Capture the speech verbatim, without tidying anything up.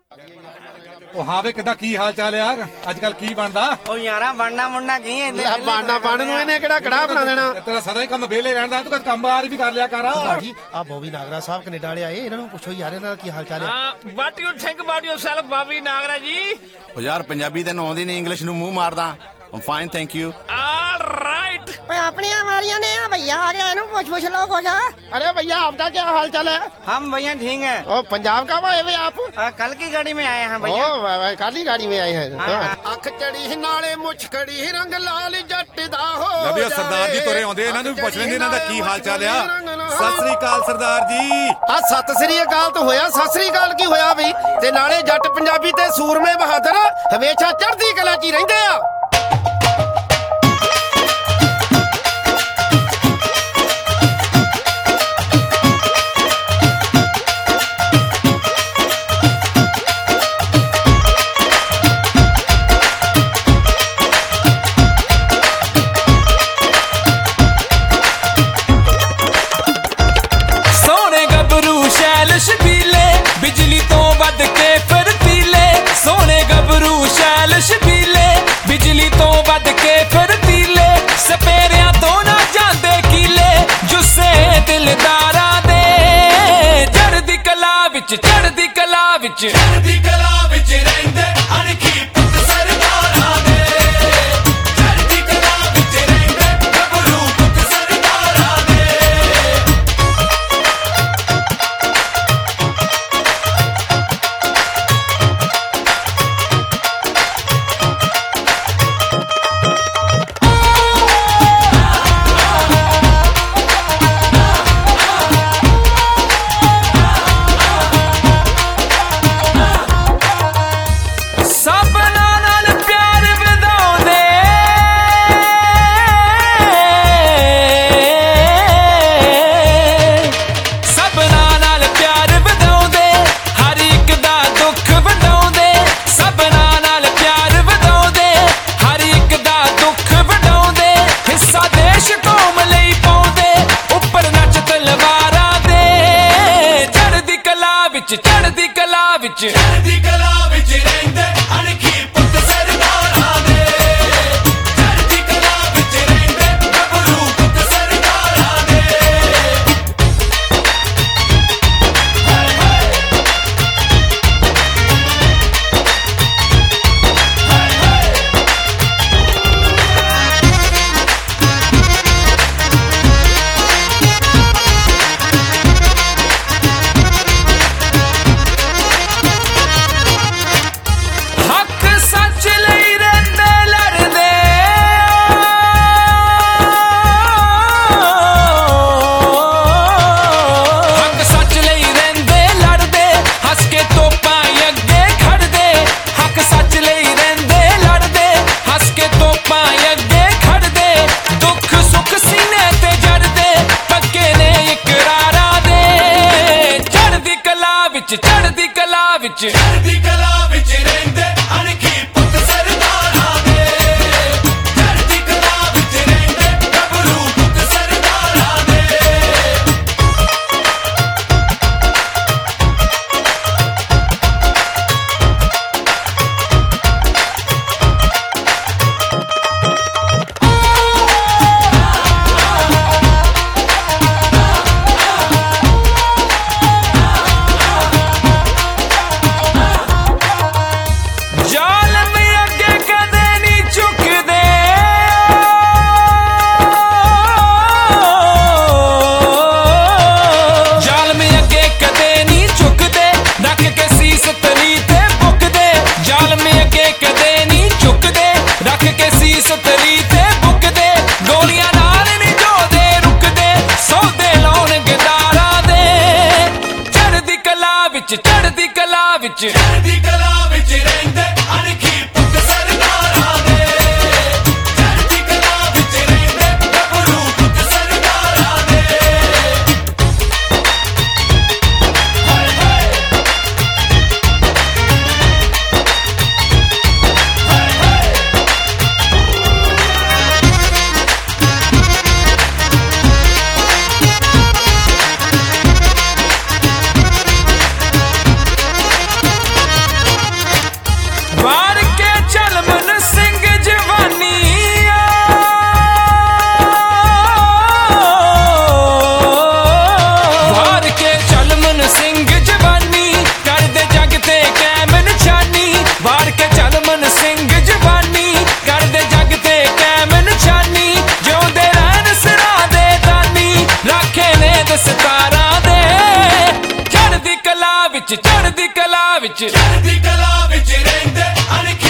ਉਹ ਹਾਂ ਵੇ ਕਿੱਦਾਂ ਕੀ ਹਾਲ ਚਾਲ ਯਾਰ ਅੱਜ ਕੱਲ ਕੀ ਬਣਦਾ ਉਹ ਯਾਰਾ ਬਣਨਾ ਮੁੰਨਾ ਕੀ ਹੈ ਲੈ ਬਾਣਾ ਬਣ ਨੂੰ ਇਹਨੇ ਕਿਹੜਾ ਕੜਾ ਬਣਾ ਦੇਣਾ ਤੇਰਾ ਸਦਾ ਹੀ ਕੰਮ ਵਿਹਲੇ ਰਹਿੰਦਾ ਤੂੰ ਕੰਮ ਬਾਹਰ ਵੀ ਕਰ ਲਿਆ ਕਰ ਜੀ ਆ ਬੋਬੀ ਨਾਗਰਾ ਸਾਹਿਬ ਕੈਨੇਡਾ ਵਾਲੇ ਆਏ ਇਹਨਾਂ ਨੂੰ ਪੁੱਛੋ ਯਾਰ ਇਹਨਾਂ ਦਾ ਕੀ ਹਾਲ ਚਾਲ ਹੈ what you think about yourself Bobby Nagra ji ਉਹ ਯਾਰ ਪੰਜਾਬੀ ਤੈਨੂੰ ਆਉਂਦੀ ਨਹੀਂ ਇੰਗਲਿਸ਼ ਨੂੰ ਮੂੰਹ ਮਾਰਦਾ I'm fine, thank you. All right. ਓਏ ਆਪਣੀਆਂ ਮਾਰੀਆਂ ਨੇ ਆ ਭਈਆ आ गया इन्हों पूछ पूछ लो कुछ। अरे भैया आपका क्या हाल चाल है? हम भैया ठीक है। ओ पंजाब का आए हुए आप? आ, कल की गाड़ी में आए हैं भैया। ओ काली गाड़ी में आए हैं। अख चढ़ी नाले मुछ खड़ी रंग लाल जट दा हो ਨਵੀਂ ਸਰਦਾਰ ਜੀ ਤੁਰੇ ਆਉਂਦੇ ਇਹਨਾਂ ਨੂੰ ਵੀ ਪੁੱਛ ਲੈਂਦੇ ਇਹਨਾਂ ਦਾ ਕੀ ਹਾਲ ਚਾਲ ਆ ਸਤਿ ਸ੍ਰੀ ਅਕਾਲ ਸਰਦਾਰ ਜੀ ਆ ਸਤਿ ਸ੍ਰੀ ਅਕਾਲ ਤਾਂ ਹੋਇਆ ਸਤਿ ਸ੍ਰੀ ਅਕਾਲ ਕੀ ਹੋਇਆ ਬਈ ਤੇ ਨਾਲੇ ਜੱਟ ਪੰਜਾਬੀ ਤੇ ਸੂਰਮੇ ਬਹਾਦਰ ਹਮੇਸ਼ਾ ਚੜ੍ਹਦੀ ਕਲਾ 'ਚ ਹੀ ਰਹਿੰਦੇ ਆ ਬਿਜਲੀ ਤੋਂ ਵੱਧ ਕੇ ਫਿਰ ਪੀਲੇ ਸੋਹਣੇ ਗੱਭਰੂ ਸ਼ੈਲ ਸ਼ਬੀਲੇ ਬਿਜਲੀ ਤੋਂ ਵੱਧ ਕੇ ਫਿਰ ਪੀਲੇ ਸਪੇਰਿਆਂ ਤੋਂ ਨਾ ਜਾਂਦੇ ਕੀਲੇ ਜੁੱਸੇ ਦਿਲਦਾਰਾਂ ਦੇ ਚੜ੍ਹਦੀ ਕਲਾ ਵਿੱਚ ਚੜ੍ਹਦੀ ਕਲਾ ਵਿੱਚ ਚੜ੍ਹਦੀ ਕਲਾ ਵਿੱਚ ਰਹਿੰਦੇ ਅਣਖੀ ਪੁੱਤ ਸਰਦਾਰਾਂ ਦੇ ਚੜ੍ਹਦੀ ਕਲਾ ਵਿੱਚ ਰਹਿੰਦੇ ਗੱਭਰੂ ਪੁੱਤ ਸਰਦਾਰਾਂ ਦੇ ਚੜ੍ਹਦੀ ਕਲਾ ਵਿੱਚ ਚੜ੍ਹਦੀ ਕਲਾ ਵਿੱਚ ਰਹਿੰਦੇ ਅਣਖੀ ਪੁੱਤ ਸਰਦਾਰਾਂ ਦੇ ਚੜ੍ਹਦੀ ਕਲਾ ਵਿੱਚ ਰਹਿੰਦੇ ਗੱਭਰੂ ਪੁੱਤ ਸਰਦਾਰਾਂ ਦੇ ਚੜ੍ਹਦੀ ਕਲਾ ਵਿੱਚ ਚੜ੍ਹਦੀ ਕਲਾ ਵਿੱਚ ਰਹਿੰਦੇ ਅਣਖੀ ਪੁੱਤ ਸਰਦਾਰਾਂ ਦੇ ਚੜ੍ਹਦੀ ਕਲਾ ਵਿੱਚ ਰਹਿੰਦੇ ਗੱਭਰੂ ਪੁੱਤ ਸਰਦਾਰਾਂ ਦੇ ਚੜ੍ਹਦੀ ਕਲਾ ਵਿੱਚ ਚੜ੍ਹਦੀ ਕਲਾ ਵਿੱਚ ਰਹਿੰਦੇ ਅਣਖੀ ਪੁੱਤ ਸਰਦਾਰਾਂ ਦੇ ਚੜ੍ਹਦੀ ਕਲਾ ਵਿੱਚ ਰਹਿੰਦੇ ਗੱਭਰੂ ਪੁੱਤ ਸਰਦਾਰਾਂ ਦੇ ਹਾਏ ਹਾਏ ਹਾਏ ਹਾਏ ਵਿੱਚ ਚੜ੍ਹਦੀ ਕਲਾ ਵਿੱਚ ਚੜ੍ਹਦੀ ਕਲਾ ਵਿੱਚ ਰਹਿੰਦੇ ਅਣਖੀ